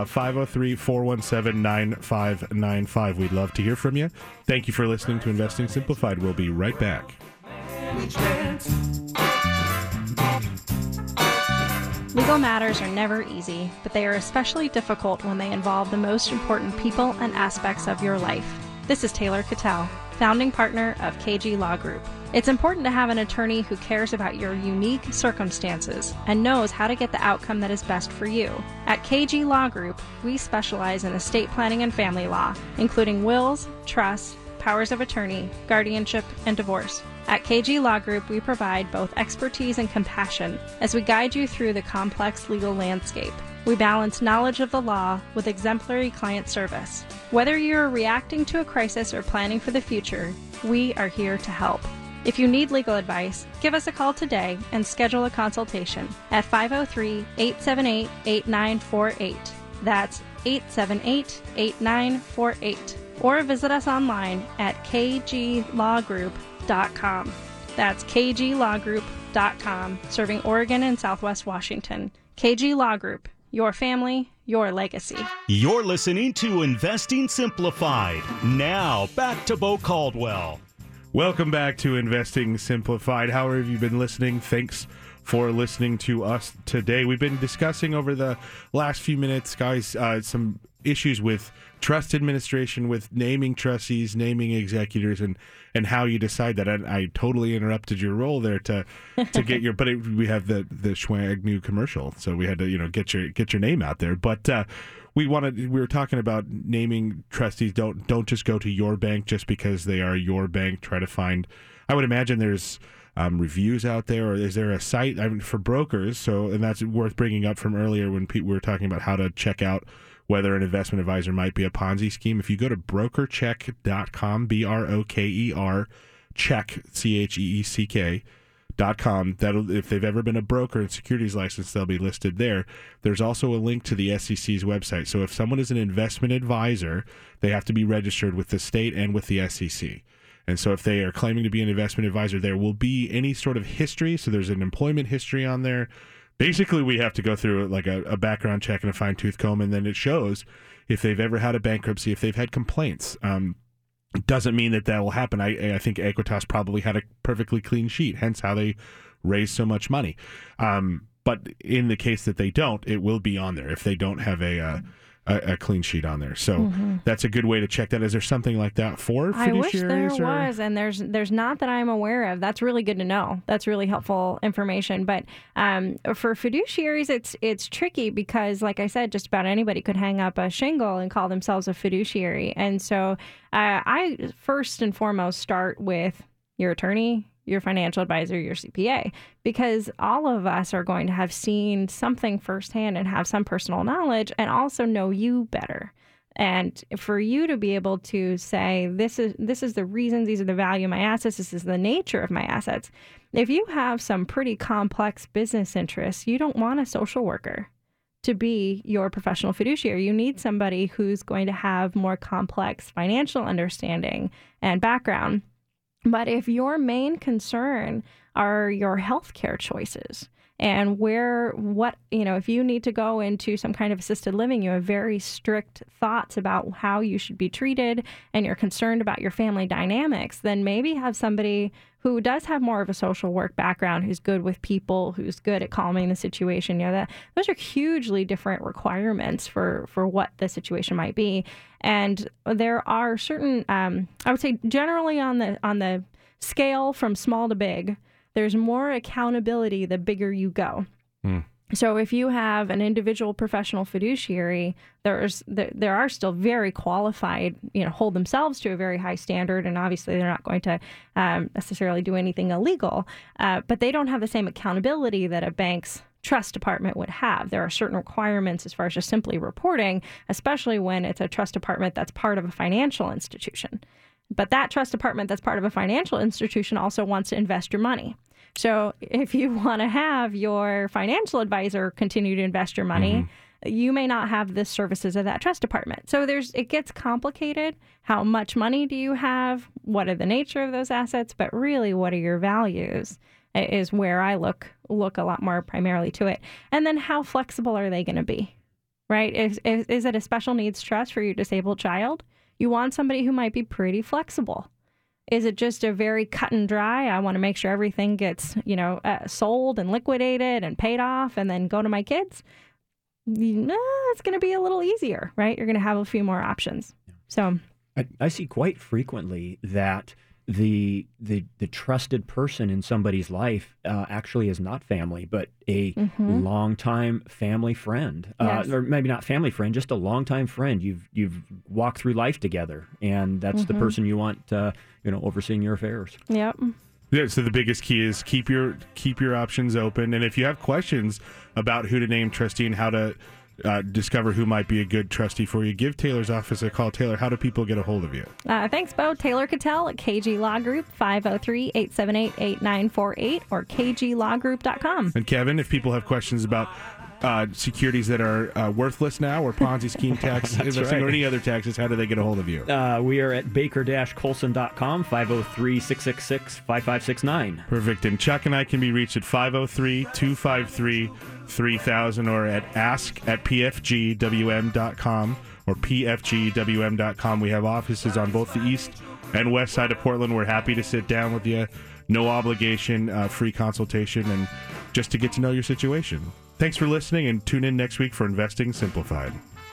503-417-9595. We'd love to hear from you. Thank you for listening to Investing Simplified. We'll be right back.
Legal matters are never easy, but they are especially difficult when they involve the most important people and aspects of your life. This is Taylor Cattell, founding partner of KG Law Group. It's important to have an attorney who cares about your unique circumstances and knows how to get the outcome that is best for you. At KG Law Group, we specialize in estate planning and family law, including wills, trusts, powers of attorney, guardianship, and divorce. At KG Law Group, we provide both expertise and compassion as we guide you through the complex legal landscape. We balance knowledge of the law with exemplary client service. Whether you're reacting to a crisis or planning for the future, we are here to help. If you need legal advice, give us a call today and schedule a consultation at 503-878-8948. That's 878-8948. Or visit us online at kglawgroup.com. That's kglawgroup.com, serving Oregon and Southwest Washington. KG Law Group, your family, your legacy.
You're listening to Investing Simplified. Now, back to Bo Caldwell.
Welcome back to Investing Simplified. How have you been listening? Thanks for listening to us today. We've been discussing over the last few minutes, guys, some issues with trust administration, with naming trustees, naming executors, and how you decide that. I totally interrupted your role there to get your, but we have the Schwag new commercial, so we had to get your name out there. But we were talking about naming trustees. Don't just go to your bank just because they are your bank. Try to find. I would imagine there's reviews out there, or is there a site for brokers? So, and that's worth bringing up from earlier when we were talking about how to check out whether an investment advisor might be a Ponzi scheme. If you go to brokercheck.com, BROKER, check, CHEECK.com, if they've ever been a broker and securities license, they'll be listed there. There's also a link to the SEC's website. So if someone is an investment advisor, they have to be registered with the state and with the SEC. And so if they are claiming to be an investment advisor, there will be any sort of history. So there's an employment history on there. Basically, we have to go through like a background check and a fine-tooth comb, and then it shows if they've ever had a bankruptcy, if they've had complaints. It doesn't mean that will happen. I think Equitas probably had a perfectly clean sheet, hence how they raised so much money. But in the case that they don't, it will be on there if they don't have a clean sheet on there. So that's a good way to check that. Is there something like that for fiduciaries?
I wish there was, and there's not that I'm aware of. That's really good to know. That's really helpful information. But for fiduciaries, it's tricky because, like I said, just about anybody could hang up a shingle and call themselves a fiduciary. And so I first and foremost start with your attorney, your financial advisor, your CPA, because all of us are going to have seen something firsthand and have some personal knowledge and also know you better. And for you to be able to say, this is the reasons, these are the value of my assets, this is the nature of my assets. If you have some pretty complex business interests, you don't want a social worker to be your professional fiduciary. You need somebody who's going to have more complex financial understanding and background. But if your main concern are your healthcare choices and if you need to go into some kind of assisted living, you have very strict thoughts about how you should be treated and you're concerned about your family dynamics, then maybe have somebody who does have more of a social work background, who's good with people, who's good at calming the situation. Those are hugely different requirements for what the situation might be. And there are certain, I would say generally on the scale from small to big, there's more accountability the bigger you go. So if you have an individual professional fiduciary, there are still very qualified, hold themselves to a very high standard, and obviously they're not going to necessarily do anything illegal, but they don't have the same accountability that a bank's trust department would have. There are certain requirements as far as just simply reporting, especially when it's a trust department that's part of a financial institution. But that trust department that's part of a financial institution also wants to invest your money. So if you want to have your financial advisor continue to invest your money, you may not have the services of that trust department. So it gets complicated. How much money do you have? What are the nature of those assets? But really, what are your values is where I look a lot more primarily to it. And then how flexible are they going to be, right? Is it a special needs trust for your disabled child? You want somebody who might be pretty flexible. Is it just a very cut and dry? I want to make sure everything gets, sold and liquidated and paid off and then go to my kids. It's going to be a little easier, right? You're going to have a few more options. So
I see quite frequently that the trusted person in somebody's life actually is not family, but a longtime family friend, or maybe not family friend, just a longtime friend. You've walked through life together, and that's the person you want, overseeing your affairs.
Yep.
Yeah. So the biggest key is keep your options open, and if you have questions about who to name trustee and how to discover who might be a good trustee for you, give Taylor's office a call. Taylor, how do people get a hold of you?
Thanks, Bo. Taylor Cattell at KG Law Group, 503-878-8948 or kglawgroup.com.
And Kevin, if people have questions about securities that are worthless now, or Ponzi scheme tax investing, or any other taxes, how do they get a hold of you?
We are at baker-colson.com, 503-666-5569.
Perfect. And Chuck and I can be reached at 503-253-3000 or at ask@pfgwm.com or pfgwm.com. We have offices on both the east and west side of Portland. We're happy to sit down with you. No obligation, free consultation, and just to get to know your situation. Thanks for listening, and tune in next week for Investing Simplified.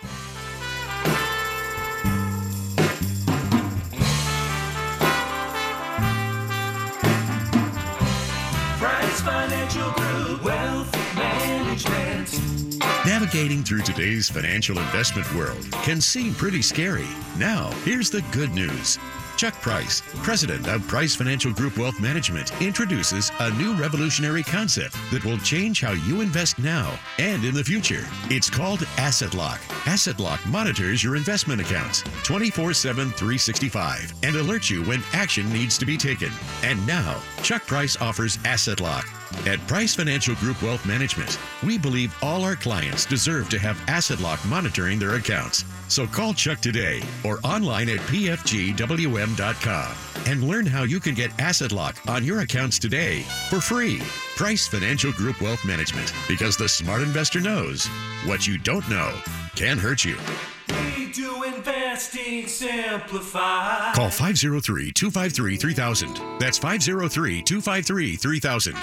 Price Financial Group, Wealth Management.
Navigating through today's financial investment world can seem pretty scary. Now, here's the good news. Chuck Price, president of Price Financial Group Wealth Management, introduces a new revolutionary concept that will change how you invest now and in the future. It's called Asset Lock. Asset Lock monitors your investment accounts 24/7, 365 and alerts you when action needs to be taken. And now, Chuck Price offers Asset Lock. At Price Financial Group Wealth Management, we believe all our clients deserve to have Asset Lock monitoring their accounts. So call Chuck today or online at pfgwm.com and learn how you can get Asset Lock on your accounts today for free. Price Financial Group Wealth Management, because the smart investor knows what you don't know can hurt you.
We do Investing Simplified.
Call 503-253-3000. That's 503-253-3000.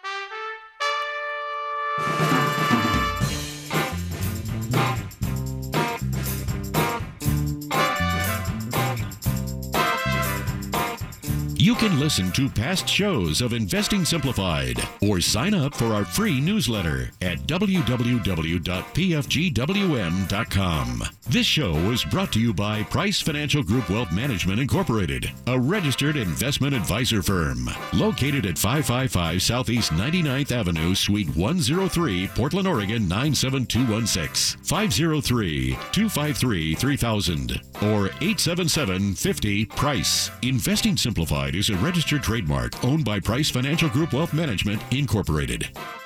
You can listen to past shows of Investing Simplified or sign up for our free newsletter at www.pfgwm.com. This show was brought to you by Price Financial Group Wealth Management Incorporated, a registered investment advisor firm located at 555 Southeast 99th Avenue, Suite 103, Portland, Oregon 97216, 503-253-3000 or 877-50-PRICE. Investing Simplified is a registered trademark owned by Price Financial Group Wealth Management Incorporated.